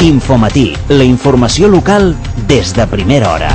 Infomatí, la informació local des de primera hora.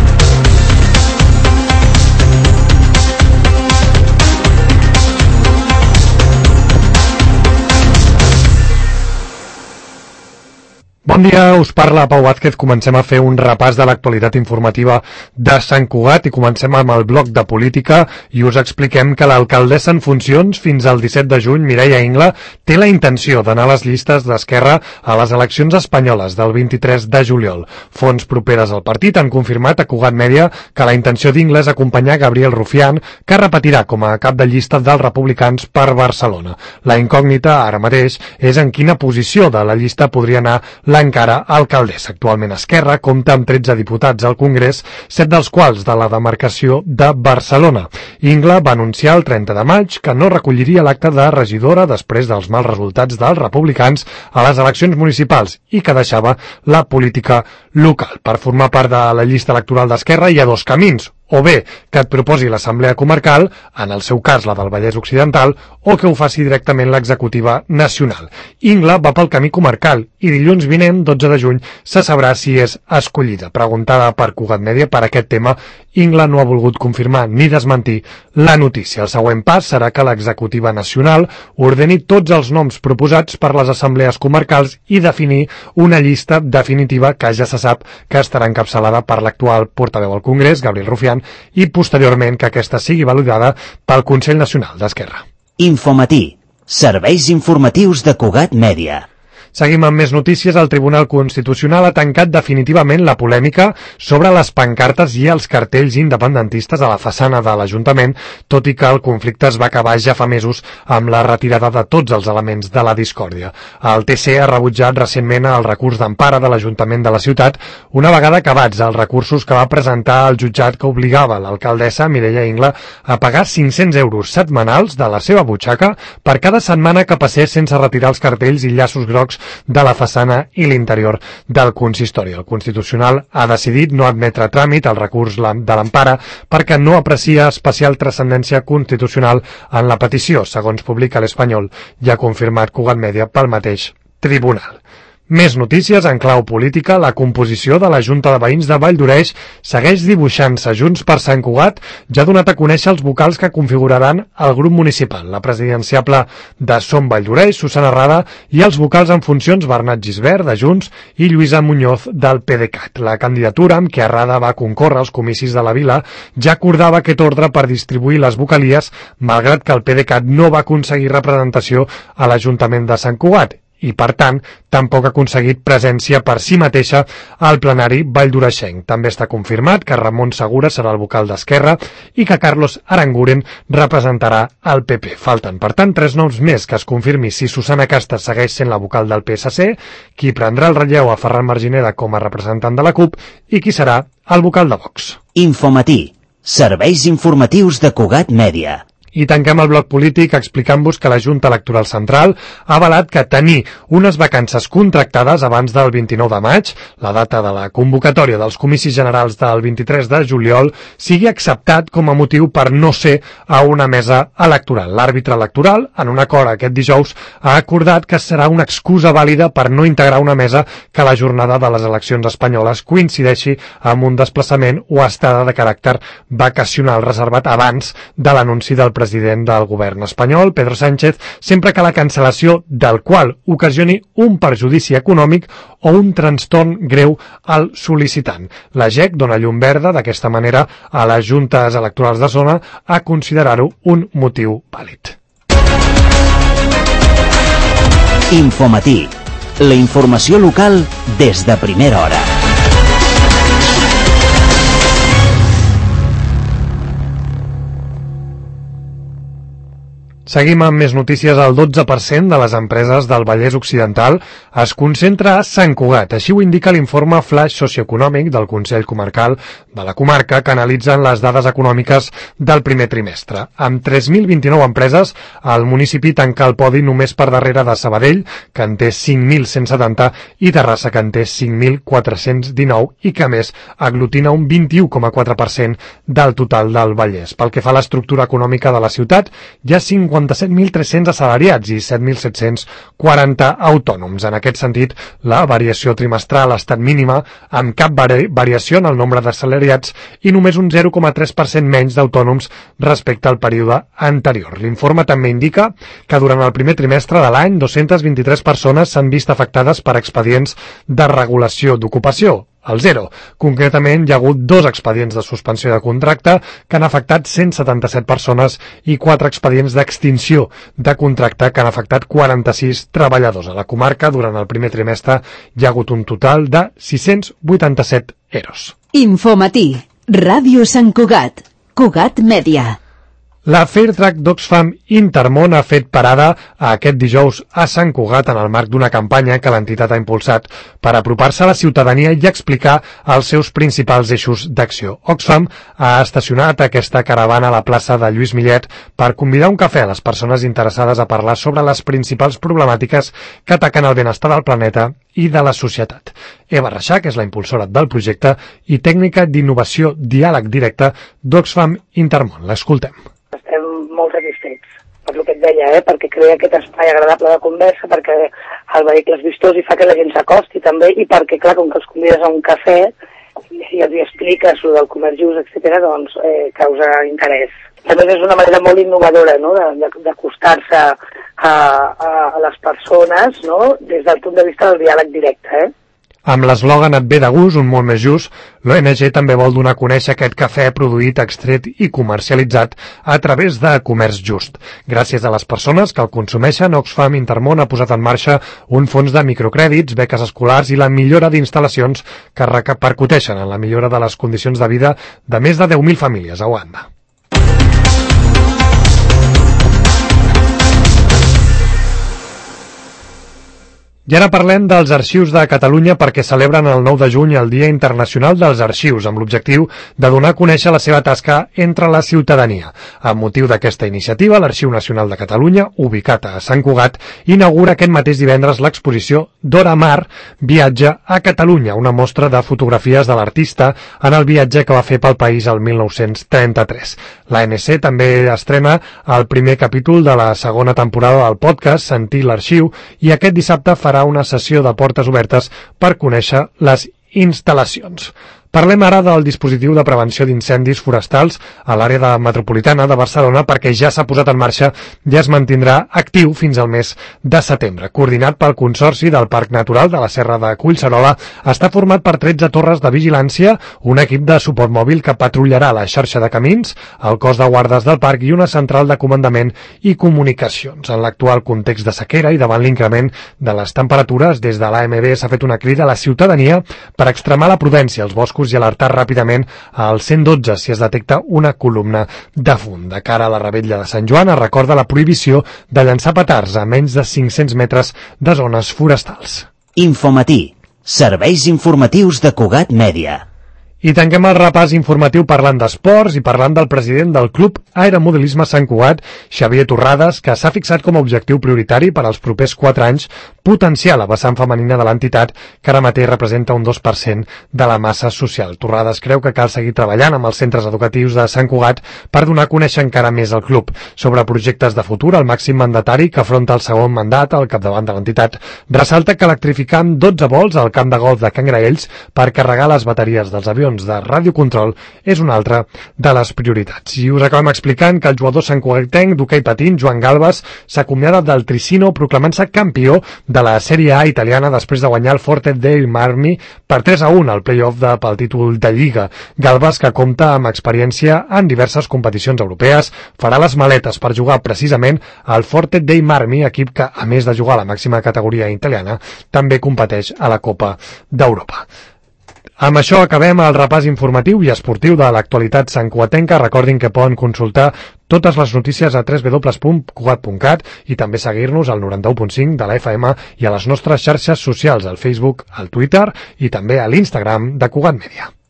Bon dia, us parla Pau Vázquez. Comencem a fer un repàs de l'actualitat informativa de Sant Cugat i comencem amb el bloc de política i us expliquem que l'alcaldessa en funcions fins al 17 de juny, Mireia Ingla, té la intenció d'anar a les llistes d'Esquerra a les eleccions espanyoles del 23 de juliol. Fonts properes al partit han confirmat a Cugat Mèdia que la intenció d'Ingla és acompanyar Gabriel Rufián, que repetirà com a cap de llista dels republicans per Barcelona. La incògnita ara mateix és en quina posició de la llista podria anar l'encara alcaldessa. Actualment Esquerra compta amb 13 diputats al Congrés, 7 dels quals de la demarcació de Barcelona. Ingla va anunciar el 30 de maig que no recolliria l'acte de regidora després dels mals resultats dels republicans a les eleccions municipals i que deixava la política local. Per formar part de la llista electoral d'Esquerra hi ha dos camins: o bé que et proposi l'Assemblea Comarcal, en el seu cas la del Vallès Occidental, o que ho faci directament l'executiva nacional. Ingla va pel camí comarcal i dilluns vinent, 12 de juny, se sabrà si és escollida. Preguntada per Cugat Mèdia per aquest tema, Ingla no ha volgut confirmar ni desmentir la notícia. El següent pas serà que l'executiva nacional ordeni tots els noms proposats per les assemblees comarcals i definir una llista definitiva que ja se sap que estarà encapçalada per l'actual portaveu al Congrés, Gabriel Rufián, i posteriorment que aquesta sigui validada pel Consell Nacional d'Esquerra. Infomatí, serveis informatius de Cugat Mèdia. Seguim amb més notícies. El Tribunal Constitucional ha tancat definitivament la polèmica sobre les pancartes i els cartells independentistes a la façana de l'Ajuntament, tot i que el conflicte es va acabar ja fa mesos amb la retirada de tots els elements de la discòrdia. El TC ha rebutjat recentment el recurs d'empara de l'Ajuntament de la ciutat, una vegada acabats els recursos que va presentar el jutjat que obligava l'alcaldessa Mireia Ingla a pagar 500 euros setmanals de la seva butxaca per cada setmana que passés sense retirar els cartells i llaços grocs de la façana i l'interior del consistori. El Constitucional ha decidit no admetre a tràmit el recurs de l'empara perquè no aprecia especial transcendència constitucional en la petició, segons publica l'Espanyol, i ha confirmat Cugat Mèdia pel mateix tribunal. Més notícies en clau política. La composició de la Junta de Veïns de Valldoreix segueix dibuixant-se. Junts per Sant Cugat ja ha donat a conèixer els vocals que configuraran el grup municipal. La presidenciable de Som Valldoreix, Susana Rada, i els vocals en funcions Bernat Gisbert, de Junts, i Lluïsa Muñoz, del PDeCAT. La candidatura amb què Rada va concórrer als comicis de la vila ja acordava aquest ordre per distribuir les vocalies, malgrat que el PDeCAT no va aconseguir representació a l'Ajuntament de Sant Cugat i, per tant, tampoc ha aconseguit presència per si mateixa al plenari valldoreixenc. També està confirmat que Ramon Segura serà el vocal d'Esquerra i que Carlos Aranguren representarà el PP. Falten, per tant, 3 noms més que es confirmi si Susana Casta segueix sent la vocal del PSC, qui prendrà el relleu a Ferran Margineda com a representant de la CUP i qui serà el vocal de Vox. Infomatí, serveis informatius de Cugat Mèdia. I tanquem el bloc polític explicant-vos que la Junta Electoral Central ha avalat que tenir unes vacances contractades abans del 29 de maig, la data de la convocatòria dels comicis generals del 23 de juliol, sigui acceptat com a motiu per no ser a una mesa electoral. L'àrbitre electoral, en un acord aquest dijous, ha acordat que serà una excusa vàlida per no integrar una mesa que la jornada de les eleccions espanyoles coincideixi amb un desplaçament o estada de caràcter vacacional reservat abans de l'anunci del president del govern espanyol, Pedro Sánchez, sempre que la cancel·lació del qual ocasioni un perjudici econòmic o un trastorn greu al sol·licitant. La GEC dona llum verda d'aquesta manera a les juntes electorals de zona a considerar-ho un motiu vàlid. Infomatí, la informació local des de primera hora. Seguim amb més notícies. El 12% de les empreses del Vallès Occidental es concentra a Sant Cugat. Així ho indica l'informe Flash socioeconòmic del Consell Comarcal de la comarca, que analitzen les dades econòmiques del primer trimestre. Amb 3.029 empreses, el municipi tanca el podi només per darrere de Sabadell, que en té 5.170, i Terrassa, que en té 5.419, i que a més aglutina un 21,4% del total del Vallès. Pel que fa a l'estructura econòmica de la ciutat, hi ha 50 57.300 assalariats i 7.740 autònoms. En aquest sentit, la variació trimestral ha estat mínima, amb cap variació en el nombre d'assalariats i només un 0,3% menys d'autònoms respecte al període anterior. L'informe també indica que durant el primer trimestre de l'any 223 persones s'han vist afectades per expedients de regulació d'ocupació, el 0. Concretament, hi ha hagut 2 expedients de suspensió de contracte que han afectat 177 persones i 4 expedients d'extinció de contracte que han afectat 46 treballadors. A la comarca, durant el primer trimestre, hi ha hagut un total de 687 EROs. Infomatí, Ràdio Sant Cugat, Cugat Mèdia. La Fairtrack d'Oxfam Intermón ha fet parada aquest dijous a Sant Cugat en el marc d'una campanya que l'entitat ha impulsat per apropar-se a la ciutadania i explicar els seus principals eixos d'acció. Oxfam ha estacionat aquesta caravana a la plaça de Lluís Millet per convidar un cafè a les persones interessades a parlar sobre les principals problemàtiques que ataquen el benestar del planeta i de la societat. Eva Reixac és la impulsora del projecte i tècnica d'innovació diàleg directe d'Oxfam Intermón. L'escoltem. Estem molt satisfets per el que et deia, perquè crea aquest espai agradable de conversa, perquè el vehicle és vistós i fa que la gent s'acosti també, i perquè, clar, com que els convides a un cafè i els expliques el del comerç just, etc., doncs causa interès. A més, és una manera molt innovadora, no?, d'acostar-se a les persones, no?, des del punt de vista del diàleg directe, Amb l'eslògan Et ve de gust, un món més just, l'ONG també vol donar a conèixer aquest cafè produït, extret i comercialitzat a través de Comerç Just. Gràcies a les persones que el consumeixen, Oxfam Intermón ha posat en marxa un fons de microcrèdits, beques escolars i la millora d'instal·lacions que repercuteixen en la millora de les condicions de vida de més de 10.000 famílies a Uganda. I ara parlem dels arxius de Catalunya perquè celebren el 9 de juny el Dia Internacional dels Arxius, amb l'objectiu de donar a conèixer la seva tasca entre la ciutadania. Amb motiu d'aquesta iniciativa, l'Arxiu Nacional de Catalunya, ubicat a Sant Cugat, inaugura aquest mateix divendres l'exposició Dora Maar, Viatge a Catalunya, una mostra de fotografies de l'artista en el viatge que va fer pel país el 1933. L'ANC també estrena el primer capítol de la segona temporada del podcast Sentir l'Arxiu i aquest dissabte farà una sessió de portes obertes per conèixer les instal·lacions. Parlem ara del dispositiu de prevenció d'incendis forestals a l'àrea metropolitana de Barcelona perquè ja s'ha posat en marxa i es mantindrà actiu fins al mes de setembre. Coordinat pel Consorci del Parc Natural de la Serra de Collserola, està format per 13 torres de vigilància, un equip de suport mòbil que patrullarà la xarxa de camins, el cos de guardes del parc i una central de comandament i comunicacions. En l'actual context de sequera i davant l'increment de les temperatures, des de l'AMB s'ha fet una crida a la ciutadania per extremar la prudència als boscos i alertar ràpidament al 112 si es detecta una columna de fum. De cara a la Revetlla de Sant Joan es recorda la prohibició de llançar petards a menys de 500 metres de zones forestals. Infomatí, serveis informatius de Cugat Mèdia. I tanquem el repàs informatiu parlant d'esports i parlant del president del Club Aeromodelisme Sant Cugat, Xavier Torrades, que s'ha fixat com a objectiu prioritari per als propers 4 anys potenciar la vessant femenina de l'entitat, que ara mateix representa un 2% de la massa social. Torrades creu que cal seguir treballant amb els centres educatius de Sant Cugat per donar a conèixer encara més el club. Sobre projectes de futur, el màxim mandatari, que afronta el segon mandat al capdavant de l'entitat, ressalta que electrificar amb 12 vols al camp de golf de Can Graells per carregar les bateries dels avions de radiocontrol és una altra de les prioritats. I us acabem explicant que el jugador santcugatenc d'hoquei patins, Joan Galbas, s'acomiada del Tricino proclamant-se campió de la Sèrie A italiana després de guanyar el Forte dei Marmi per 3-1 al play-off pel títol de Lliga. Galbas, que compta amb experiència en diverses competicions europees, farà les maletes per jugar precisament al Forte dei Marmi, equip que, a més de jugar a la màxima categoria italiana, també competeix a la Copa d'Europa. Amb això acabem el repàs informatiu i esportiu de l'actualitat santcugatenca. Recordin que poden consultar totes les notícies a www.cugat.cat i també seguir-nos al 91.5 de la FM i a les nostres xarxes socials, al Facebook, al Twitter i també a l'Instagram de Cugat Mèdia.